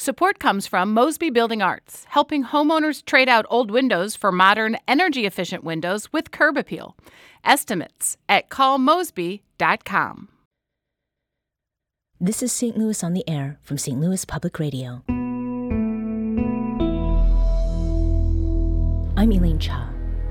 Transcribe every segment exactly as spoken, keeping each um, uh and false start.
Support comes from Mosby Building Arts, helping homeowners trade out old windows for modern, energy-efficient windows with curb appeal. Estimates at call mosby dot com. This is Saint Louis on the Air from Saint Louis Public Radio. I'm Elaine Cha.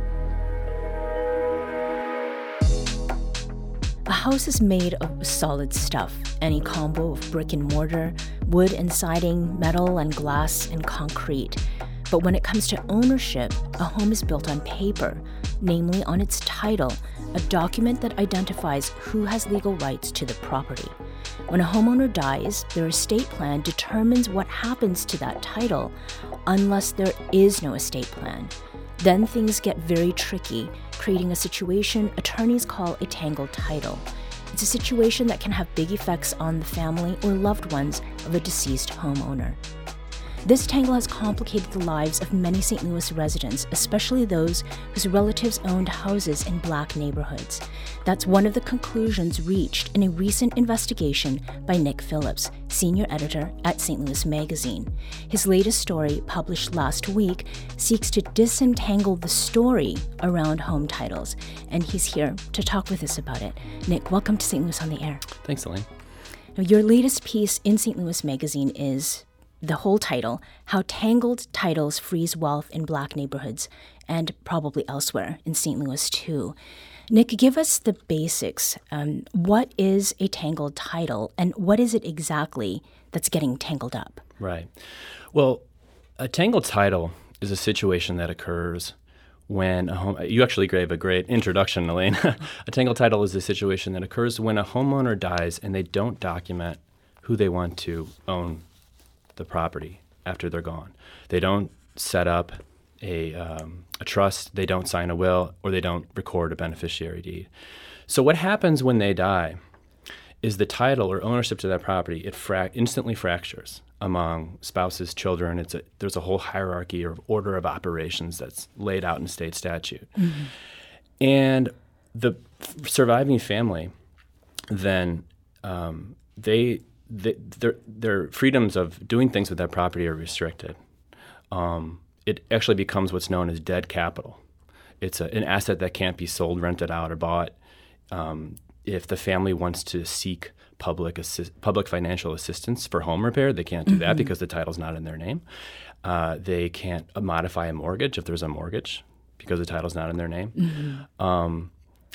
A house is made of solid stuff, any combo of brick and mortar, wood and siding, metal and glass and concrete. But when it comes to ownership, a home is built on paper, namely on its title, a document that identifies who has legal rights to the property. When a homeowner dies, their estate plan determines what happens to that title, unless there is no estate plan. Then things get very tricky, creating a situation attorneys call a tangled title. It's a situation that can have big effects on the family or loved ones of a deceased homeowner. This tangle has complicated the lives of many Saint Louis residents, especially those whose relatives owned houses in Black neighborhoods. That's one of the conclusions reached in a recent investigation by Nick Phillips, senior editor at Saint Louis Magazine. His latest story, published last week, seeks to disentangle the story around home titles, and he's here to talk with us about it. Nick, welcome to Saint Louis on the Air. Thanks, Elaine. Now, your latest piece in Saint Louis Magazine is the whole title, How Tangled Titles Freeze Wealth in Black Neighborhoods, and probably elsewhere in Saint Louis too. Nick, give us the basics. Um, what is a tangled title, and what is it exactly that's getting tangled up? Right. Well, a tangled title is a situation that occurs when a home. You actually gave a great introduction, Elaine. A tangled title is a situation that occurs when a homeowner dies and they don't document who they want to own the property after they're gone. They don't set up a, um, a trust, they don't sign a will, or they don't record a beneficiary deed. So what happens when they die is the title or ownership to that property, it fra- instantly fractures among spouses, children. It's a, there's a whole hierarchy or order of operations that's laid out in state statute. Mm-hmm. And the f- surviving family then, um, they The, their, their freedoms of doing things with that property are restricted. Um, it actually becomes what's known as dead capital. It's a, an asset that can't be sold, rented out, or bought. Um, if the family wants to seek public assi- public financial assistance for home repair, they can't do mm-hmm. that because the title's not in their name. Uh, they can't uh, modify a mortgage if there's a mortgage because the title's not in their name. Mm-hmm. Um,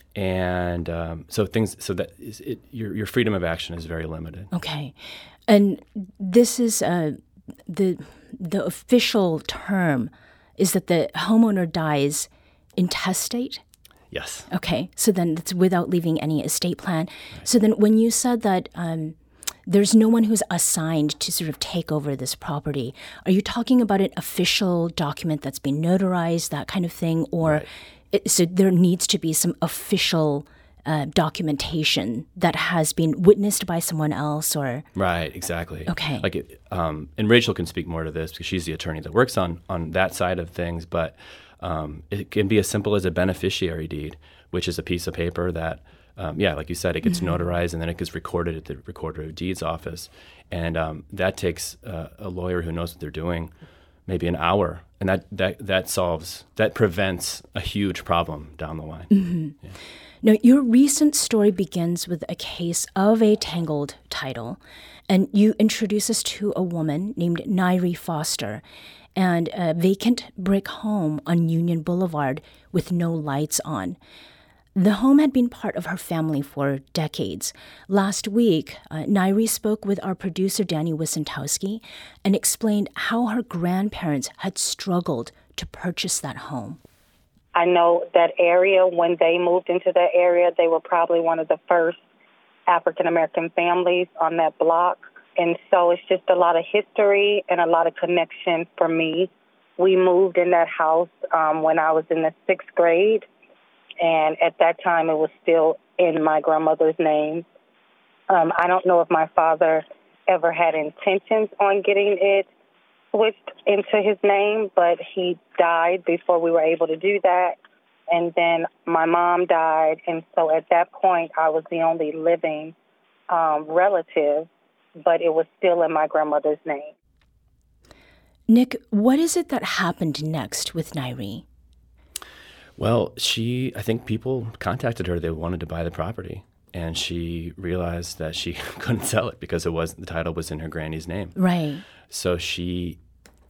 And um, so things, so that is it, your your freedom of action is very limited. Okay, and this is uh, the the official term is that the homeowner dies intestate. Yes. Okay, so then it's without leaving any estate plan. Right. So then, when you said that um, there's no one who's assigned to sort of take over this property, are you talking about an official document that's been notarized, that kind of thing, or? Right. So there needs to be some official uh, documentation that has been witnessed by someone else, or right, exactly. Okay, like it, um, and Rachel can speak more to this because she's the attorney that works on on that side of things. But um, it can be as simple as a beneficiary deed, which is a piece of paper that, um, yeah, like you said, it gets mm-hmm. notarized and then it gets recorded at the Recorder of Deeds office, and um, that takes uh, a lawyer who knows what they're doing maybe an hour. And that, that, that solves, that prevents a huge problem down the line. Mm-hmm. Yeah. Now, your recent story begins with a case of a tangled title, and you introduce us to a woman named Nairi Foster and a vacant brick home on Union Boulevard with no lights on. The home had been part of her family for decades. Last week, uh, Nairi spoke with our producer, Danny Wysentowski, and explained how her grandparents had struggled to purchase that home. I know that area, when they moved into that area, they were probably one of the first African-American families on that block. And so it's just a lot of history and a lot of connection for me. We moved in that house um, when I was in the sixth grade. And at that time, it was still in my grandmother's name. Um, I don't know if my father ever had intentions on getting it switched into his name, but he died before we were able to do that. And then my mom died, and so at that point, I was the only living um, relative, but it was still in my grandmother's name. Nick, what is it that happened next with Nairi? Well, she, I think people contacted her. They wanted to buy the property. And she realized that she couldn't sell it because it was the title was in her granny's name. Right. So she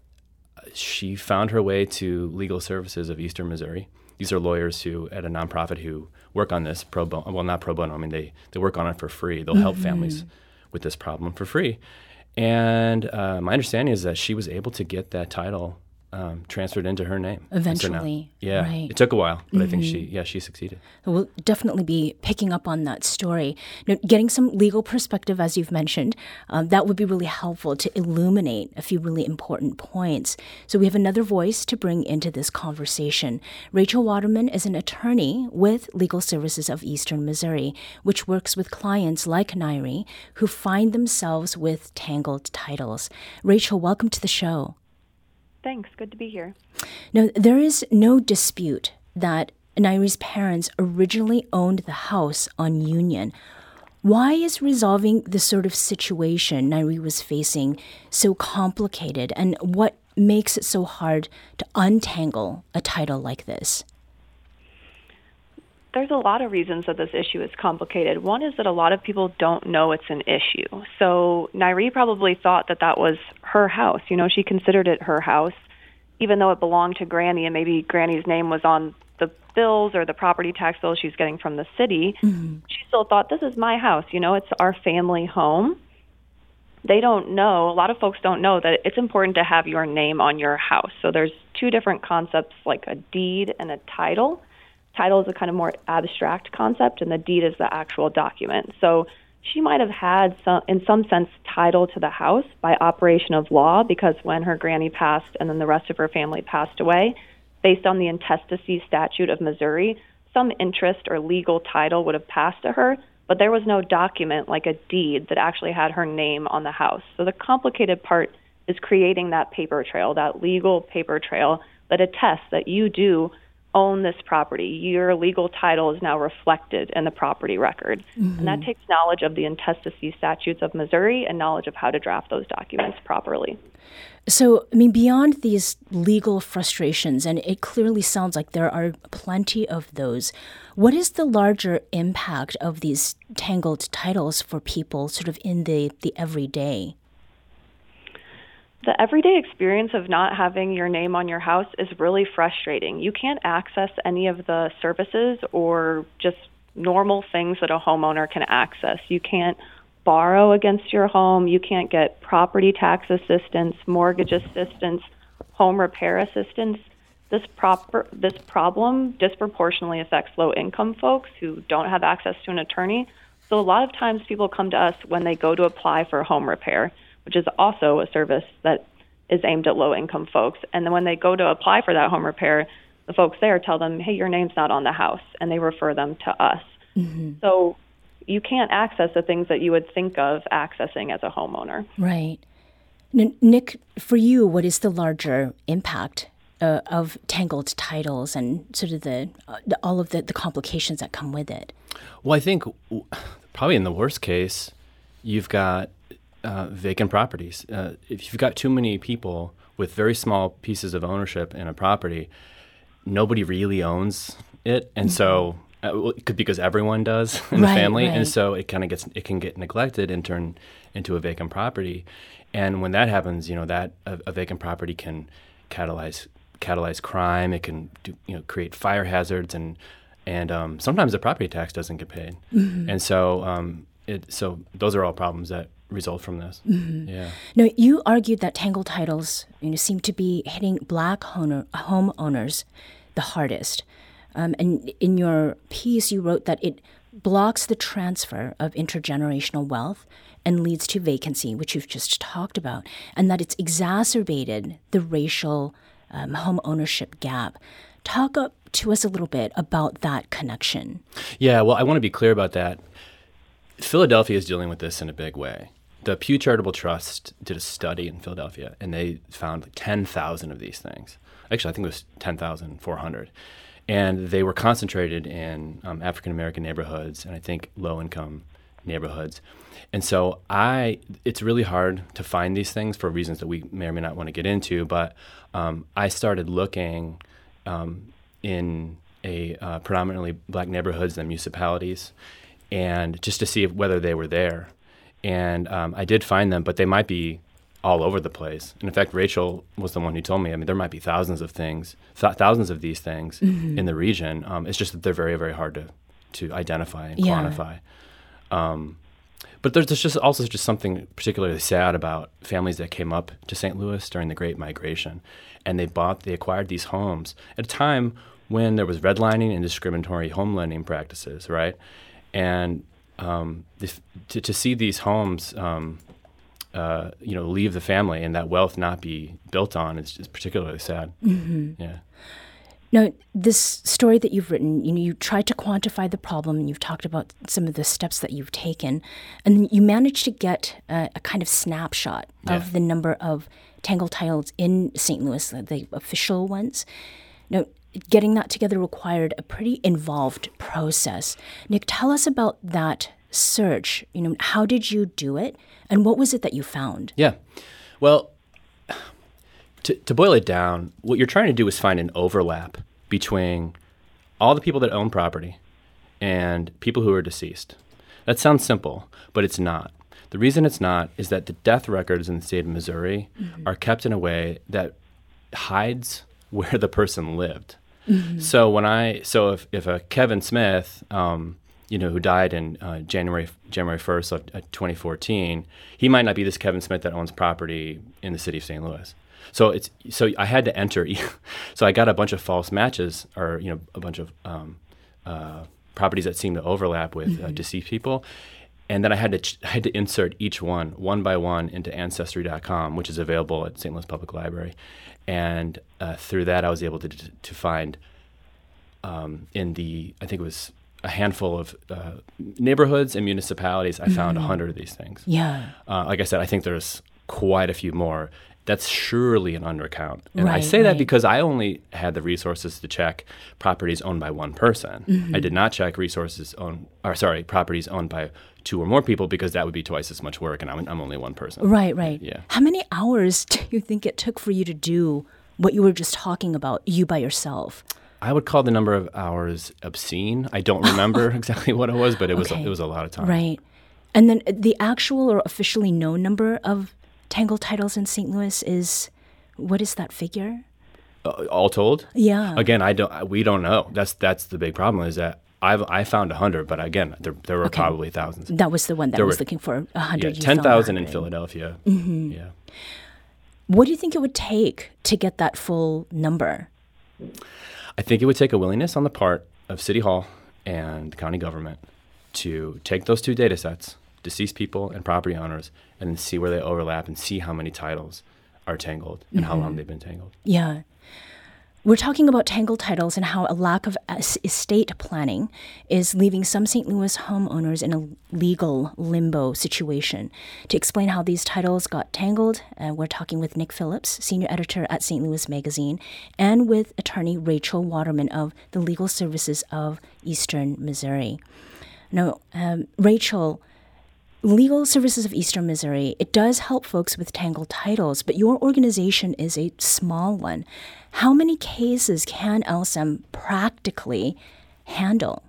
she found her way to Legal Services of Eastern Missouri. These are lawyers who, at a nonprofit, who work on this pro bono. Well, not pro bono. I mean, they, they work on it for free. They'll help mm-hmm. families with this problem for free. And uh, my understanding is that she was able to get that title Um, transferred into her name. Eventually. So now, yeah. Right. It took a while, but mm-hmm. I think she, yeah, she succeeded. We'll definitely be picking up on that story. Now, getting some legal perspective, as you've mentioned, um, that would be really helpful to illuminate a few really important points. So we have another voice to bring into this conversation. Rachel Waterman is an attorney with Legal Services of Eastern Missouri, which works with clients like Nairi who find themselves with tangled titles. Rachel, welcome to the show. Thanks. Good to be here. Now, there is no dispute that Nairi's parents originally owned the house on Union. Why is resolving the sort of situation Nairi was facing so complicated, and what makes it so hard to untangle a title like this? There's a lot of reasons that this issue is complicated. One is that a lot of people don't know it's an issue. So Nairi probably thought that that was her house. You know, she considered it her house, even though it belonged to Granny, and maybe Granny's name was on the bills or the property tax bills she's getting from the city. Mm-hmm. She still thought, this is my house. You know, it's our family home. They don't know, a lot of folks don't know that it's important to have your name on your house. So there's two different concepts, like a deed and a title. Title is a kind of more abstract concept, and the deed is the actual document. So she might have had, some, in some sense, title to the house by operation of law, because when her granny passed and then the rest of her family passed away, based on the intestacy statute of Missouri, some interest or legal title would have passed to her, but there was no document like a deed that actually had her name on the house. So the complicated part is creating that paper trail, that legal paper trail that attests that you do own this property. Your legal title is now reflected in the property record. Mm-hmm. And that takes knowledge of the intestacy statutes of Missouri and knowledge of how to draft those documents properly. So, I mean, beyond these legal frustrations, and it clearly sounds like there are plenty of those, what is the larger impact of these tangled titles for people sort of in the, the everyday? The everyday experience of not having your name on your house is really frustrating. You can't access any of the services or just normal things that a homeowner can access. You can't borrow against your home. You can't get property tax assistance, mortgage assistance, home repair assistance. This proper this problem disproportionately affects low-income folks who don't have access to an attorney. So a lot of times people come to us when they go to apply for home repair, which is also a service that is aimed at low-income folks. And then when they go to apply for that home repair, the folks there tell them, hey, your name's not on the house, and they refer them to us. Mm-hmm. So you can't access the things that you would think of accessing as a homeowner. Right. N- Nick, for you, what is the larger impact uh, of tangled titles and sort of the, uh, the all of the, the complications that come with it? Well, I think probably in the worst case, you've got Uh, vacant properties. Uh, if you've got too many people with very small pieces of ownership in a property, nobody really owns it, and mm-hmm. so uh, well, it could because everyone does in right, the family, right. and so it kind of gets it can get neglected and turn into a vacant property. And when that happens, you know that a, a vacant property can catalyze catalyze crime. It can do, you know create fire hazards, and and um, sometimes the property tax doesn't get paid, mm-hmm. and so um, it so those are all problems that result from this. Mm-hmm. Yeah. Now, you argued that tangled titles, you know, seem to be hitting black homeowner, homeowners the hardest. Um, and in your piece, you wrote that it blocks the transfer of intergenerational wealth and leads to vacancy, which you've just talked about, and that it's exacerbated the racial um, home ownership gap. Talk up to us a little bit about that connection. Yeah, well, I want to be clear about that. Philadelphia is dealing with this in a big way. The Pew Charitable Trust did a study in Philadelphia, and they found like ten thousand of these things. Actually, I think it was ten thousand four hundred. And they were concentrated in um, African-American neighborhoods and I think low-income neighborhoods. And so I, it's really hard to find these things for reasons that we may or may not want to get into, but um, I started looking um, in a uh, predominantly black neighborhoods and municipalities, and just to see if, whether they were there. And um, I did find them, but they might be all over the place. And in fact, Rachel was the one who told me, I mean, there might be thousands of things, th- thousands of these things mm-hmm. in the region. Um, it's just that they're very, very hard to, to identify and yeah. quantify. Um, but there's just also just something particularly sad about families that came up to Saint Louis during the Great Migration. And they bought, they acquired these homes at a time when there was redlining and discriminatory home lending practices, right? And um, this, to, to see these homes, um, uh, you know, leave the family and that wealth not be built on is just particularly sad. Mm-hmm. Yeah. Now, this story that you've written, you know, you tried to quantify the problem, and you've talked about some of the steps that you've taken, and you managed to get a, a kind of snapshot yeah. of the number of tangled titles in Saint Louis, the official ones. Now, getting that together required a pretty involved process. Nick, tell us about that search. You know, how did you do it, and what was it that you found? Yeah, well, to, to boil it down, what you're trying to do is find an overlap between all the people that own property and people who are deceased. That sounds simple, but it's not. The reason it's not is that the death records in the state of Missouri mm-hmm. are kept in a way that hides where the person lived. Mm-hmm. So when I, so if, if a Kevin Smith, um, you know, who died in uh, January January first of uh, twenty fourteen, he might not be this Kevin Smith that owns property in the city of Saint Louis. So it's so I had to enter. So I got a bunch of false matches, or you know, a bunch of um, uh, properties that seem to overlap with mm-hmm. uh, deceased people, and then I had to ch- I had to insert each one one by one into Ancestry dot com, which is available at Saint Louis Public Library, and uh, through that I was able to to find um, in the I think it was a handful of uh, neighborhoods and municipalities. I found a mm-hmm. hundred of these things. Yeah. Uh, like I said, I think there's quite a few more. That's surely an undercount. And right, I say right. that because I only had the resources to check properties owned by one person. Mm-hmm. I did not check resources owned, or sorry, properties owned by two or more people, because that would be twice as much work, and I'm, I'm only one person. Right, right. Yeah. How many hours do you think it took for you to do what you were just talking about, you by yourself? I would call the number of hours obscene. I don't remember exactly what it was, but it was okay. it was a lot of time. Right. And then the actual or officially known number of tangled titles in Saint Louis is, what is that figure? Uh, all told? Yeah. Again, I don't. We don't know. That's that's the big problem. Is that I've I found a hundred, but again, there there were okay. probably thousands. That was the one that there I was were, looking for. A hundred. Yeah, ten thousand in Philadelphia. Mm-hmm. Yeah. What do you think it would take to get that full number? I think it would take a willingness on the part of City Hall and the county government to take those two data sets, deceased people and property owners, and then see where they overlap and see how many titles are tangled and mm-hmm. how long they've been tangled. Yeah. We're talking about tangled titles and how a lack of estate planning is leaving some Saint Louis homeowners in a legal limbo situation. To explain how these titles got tangled, uh, we're talking with Nick Phillips, senior editor at Saint Louis Magazine, and with attorney Rachel Waterman of the Legal Services of Eastern Missouri. Now, um, Rachel, Legal Services of Eastern Missouri, it does help folks with tangled titles, but your organization is a small one. How many cases can L S M practically handle?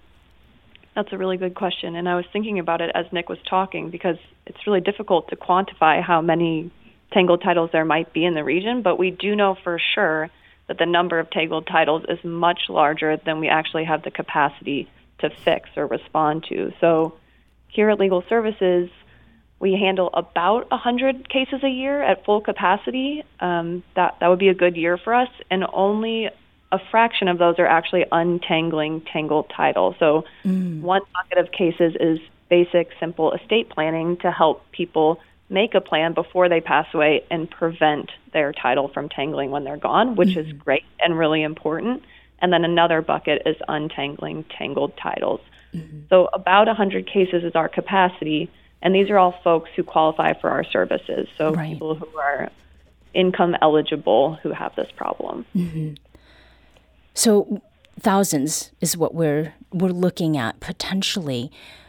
That's a really good question, and I was thinking about it as Nick was talking, because it's really difficult to quantify how many tangled titles there might be in the region, but we do know for sure that the number of tangled titles is much larger than we actually have the capacity to fix or respond to. So here at Legal Services, we handle about one hundred cases a year at full capacity. Um, that, that would be a good year for us, and only a fraction of those are actually untangling tangled titles. So mm. one bucket of cases is basic, simple estate planning to help people make a plan before they pass away and prevent their title from tangling when they're gone, which mm-hmm. is great and really important. And then another bucket is untangling tangled titles. Mm-hmm. So about one hundred cases is our capacity, and these are all folks who qualify for our services, so right. people who are income eligible who have this problem. Mm-hmm. So thousands is what we're we're looking at potentially.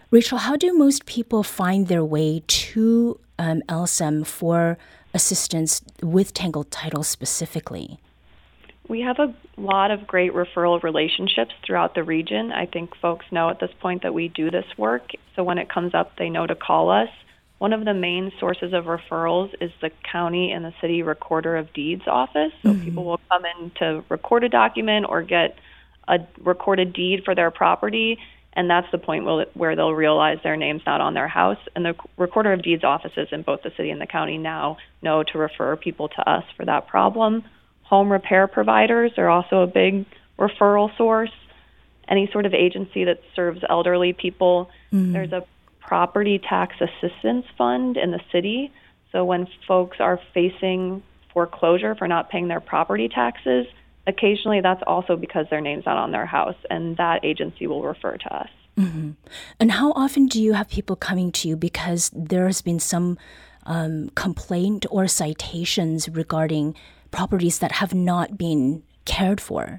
Rachel, how do most people find their way to um, L S M for assistance with Tangled Title specifically? We have a lot of great referral relationships throughout the region. I think folks know at this point that we do this work, so when it comes up, they know to call us. One of the main sources of referrals is the county and the city recorder of deeds office. So mm-hmm. people will come in to record a document or get a recorded deed for their property, and that's the point where, where they'll realize their name's not on their house. And the recorder of deeds offices in both the city and the county now know to refer people to us for that problem. Home repair providers are also a big referral source. Any sort of agency that serves elderly people. Mm-hmm. There's a property tax assistance fund in the city. So when folks are facing foreclosure for not paying their property taxes, occasionally that's also because their name's not on their house, and that agency will refer to us. Mm-hmm. And how often do you have people coming to you because there has been some um, complaint or citations regarding properties that have not been cared for?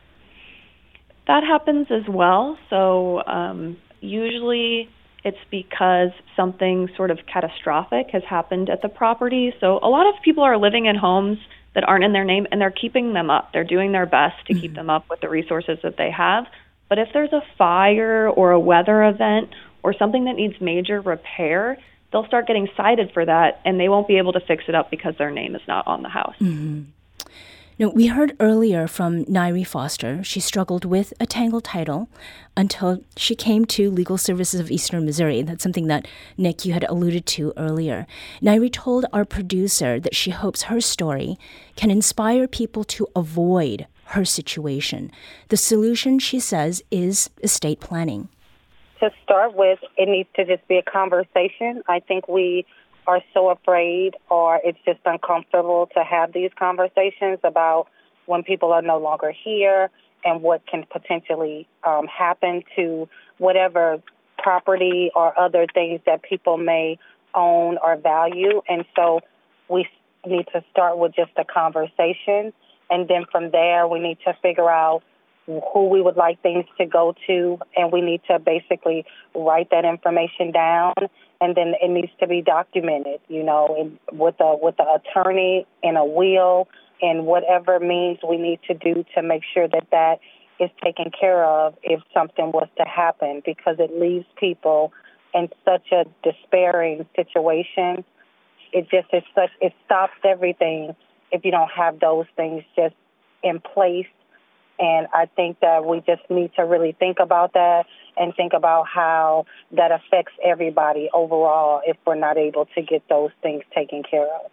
That happens as well. So um, usually it's because something sort of catastrophic has happened at the property. So a lot of people are living in homes that aren't in their name, and they're keeping them up. They're doing their best to mm-hmm. keep them up with the resources that they have. But if there's a fire or a weather event or something that needs major repair, they'll start getting cited for that, and they won't be able to fix it up because their name is not on the house. Mm-hmm. Now, we heard earlier from Nairi Foster. She struggled with a Tangled Title until she came to Legal Services of Eastern Missouri. That's something that, Nick, you had alluded to earlier. Nairi told our producer that she hopes her story can inspire people to avoid her situation. The solution, she says, is estate planning. To start with, it needs to just be a conversation. I think we are so afraid, or it's just uncomfortable to have these conversations about when people are no longer here and what can potentially um, happen to whatever property or other things that people may own or value. And so we need to start with just a conversation, and then from there we need to figure out who we would like things to go to, and we need to basically write that information down, and then it needs to be documented, you know, in, with a with an attorney in a will, and whatever means we need to do to make sure that that is taken care of if something was to happen, because it leaves people in such a despairing situation. It just is such it stops everything if you don't have those things just in place. And I think that we just need to really think about that and think about how that affects everybody overall if we're not able to get those things taken care of.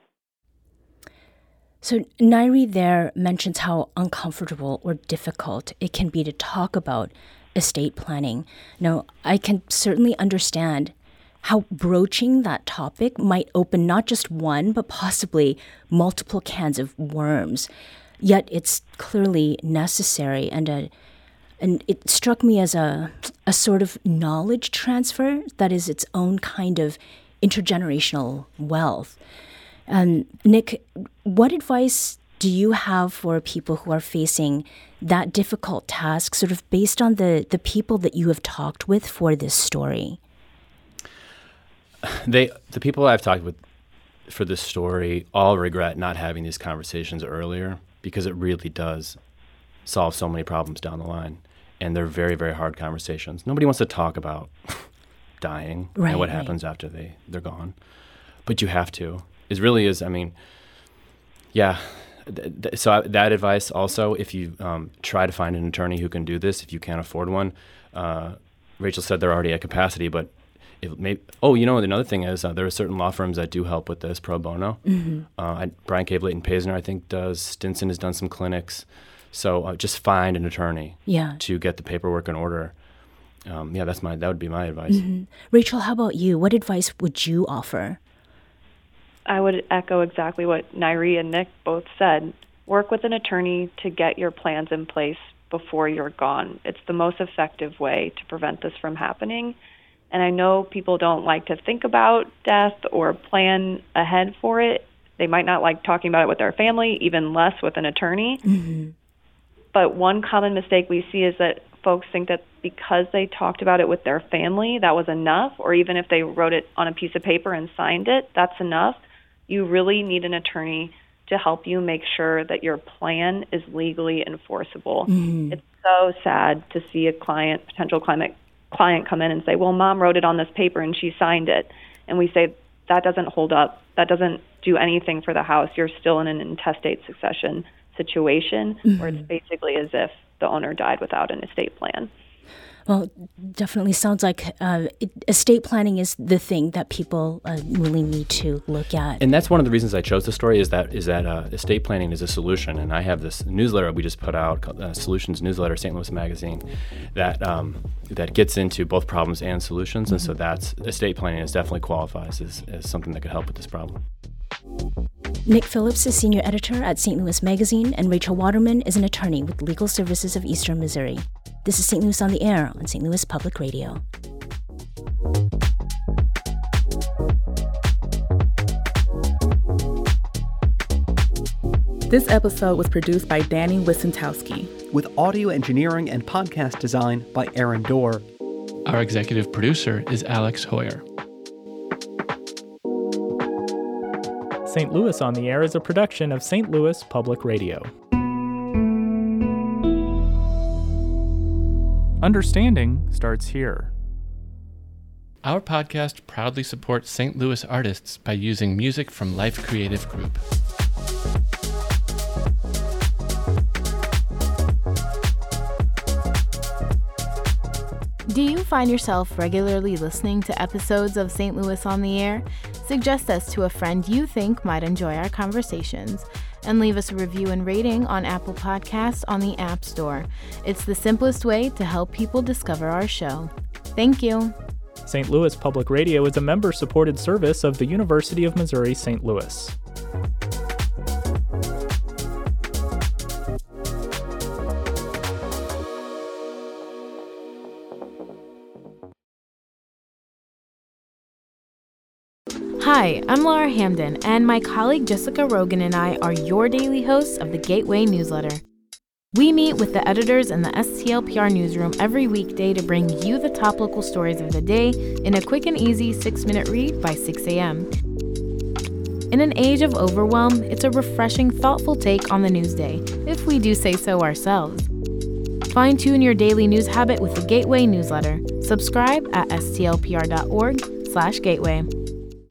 So Nairi there mentions how uncomfortable or difficult it can be to talk about estate planning. Now, I can certainly understand how broaching that topic might open not just one, but possibly multiple cans of worms. Yet it's clearly necessary, and a, and it struck me as a a sort of knowledge transfer that is its own kind of intergenerational wealth. Um, Nick, what advice do you have for people who are facing that difficult task, sort of based on the, the people that you have talked with for this story? They the people I've talked with for this story all regret not having these conversations earlier, because it really does solve so many problems down the line. And they're very, very hard conversations. Nobody wants to talk about dying right, and what right. happens after they, they're gone. But you have to. It really is, I mean, yeah. Th- th- so I, that advice also, if you um, try to find an attorney who can do this, if you can't afford one, uh, Rachel said they're already at capacity, but It may, oh, you know, another thing is uh, there are certain law firms that do help with this pro bono. Mm-hmm. Uh, I, Brian K. Leighton Paisner, I think, does. Stinson has done some clinics. So uh, just find an attorney yeah. to get the paperwork in order. Um, yeah, that's my that would be my advice. Mm-hmm. Rachel, how about you? What advice would you offer? I would echo exactly what Nairi and Nick both said. Work with an attorney to get your plans in place before you're gone. It's the most effective way to prevent this from happening. And I know people don't like to think about death or plan ahead for it. They might not like talking about it with their family, even less with an attorney. Mm-hmm. But one common mistake we see is that folks think that because they talked about it with their family, that was enough, or even if they wrote it on a piece of paper and signed it, that's enough. You really need an attorney to help you make sure that your plan is legally enforceable. Mm-hmm. It's so sad to see a client, potential client, client come in and say, well, mom wrote it on this paper and she signed it. And we say, that doesn't hold up. That doesn't do anything for the house. You're still in an intestate succession situation mm-hmm. where it's basically as if the owner died without an estate plan. Well, definitely sounds like uh, it, estate planning is the thing that people uh, really need to look at. And that's one of the reasons I chose the story is that is that uh, estate planning is a solution. And I have this newsletter we just put out, called, uh, Solutions Newsletter, Saint Louis Magazine, that um, that gets into both problems and solutions. Mm-hmm. And so that's estate planning is definitely qualifies as, as something that could help with this problem. Nick Phillips is senior editor at Saint Louis Magazine, and Rachel Waterman is an attorney with Legal Services of Eastern Missouri. This is Saint Louis on the Air on Saint Louis Public Radio. This episode was produced by Danny Wissentowski, with audio engineering and podcast design by Aaron Dorr. Our executive producer is Alex Hoyer. Saint Louis on the Air is a production of Saint Louis Public Radio. Understanding starts here. Our podcast proudly supports Saint Louis artists by using music from Life Creative Group. Do you find yourself regularly listening to episodes of Saint Louis on the Air? Suggest us to a friend you think might enjoy our conversations, and leave us a review and rating on Apple Podcasts on the App Store. It's the simplest way to help people discover our show. Thank you. Saint Louis Public Radio is a member-supported service of the University of Missouri Saint Louis. Hi, I'm Laura Hamden, and my colleague Jessica Rogan and I are your daily hosts of the Gateway newsletter. We meet with the editors in the S T L P R newsroom every weekday to bring you the top local stories of the day in a quick and easy six-minute read by six a.m. In an age of overwhelm, it's a refreshing, thoughtful take on the news day, if we do say so ourselves. Fine-tune your daily news habit with the Gateway newsletter. Subscribe at s t l p r dot org slash gateway.